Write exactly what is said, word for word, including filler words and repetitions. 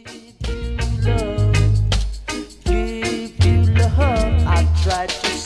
Give you love, give you love. I tried to